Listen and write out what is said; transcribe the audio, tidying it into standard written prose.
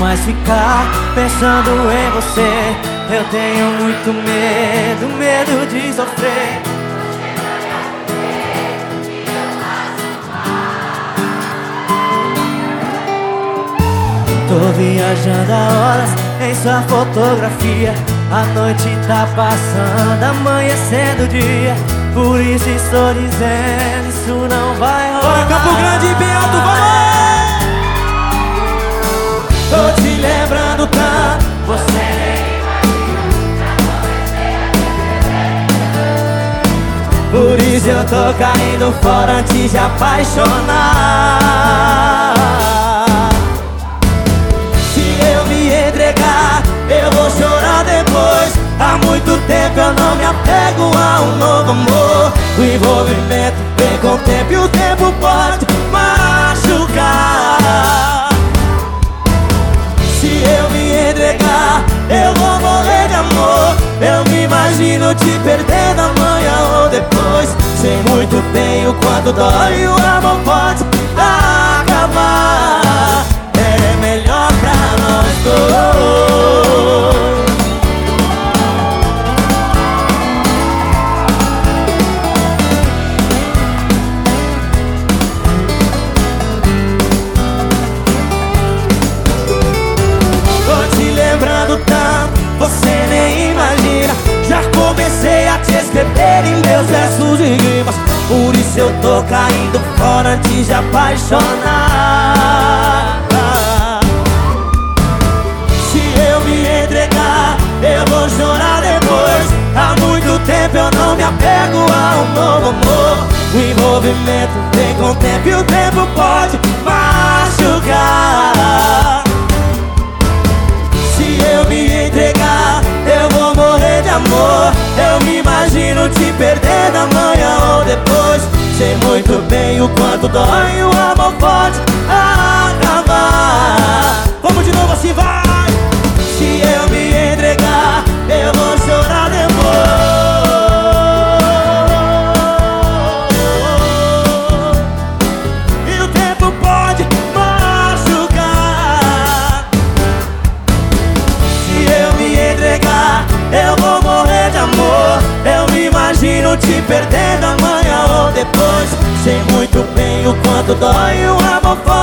mais ficar pensando em você. Eu tenho muito medo, medo de sofrer. Tô viajando há horas em sua fotografia. A noite tá passando, amanhecendo o dia. Por isso estou dizendo, isso não vai rolar. Bora, Campo Grande, bem alto, vamos! Tô te lembrando tanto, você nem. Por isso eu tô caindo fora antes de apaixonar. Eu vou chorar depois. Há muito tempo eu não me apego a um novo amor. O envolvimento vem com o tempo e o tempo pode machucar. Se eu me entregar, eu vou morrer de amor. Eu me imagino te perdendo amanhã ou depois. Sei muito bem o quanto dói, o amor pode acabar. É melhor pra nós dois. Você nem imagina. Já comecei a te escrever em meus versos e rimas. Por isso eu tô caindo fora antes de apaixonar. Se eu me entregar, eu vou chorar depois. Há muito tempo eu não me apego a um novo amor. O envolvimento vem com o tempo e o tempo pode machucar. Se eu me entregar, eu vou morrer de amor. Eu me imagino te perdendo amanhã ou depois. Sei muito bem o quanto dói, o amor pode acabar. Vamos de novo assim, vai! Se eu me entregar, eu vou chorar depois. E o tempo pode machucar. Se eu me entregar, eu vou morrer de amor. Eu me imagino te perdendo amanhã ou depois. Sei muito bem o quanto dói, o amor pode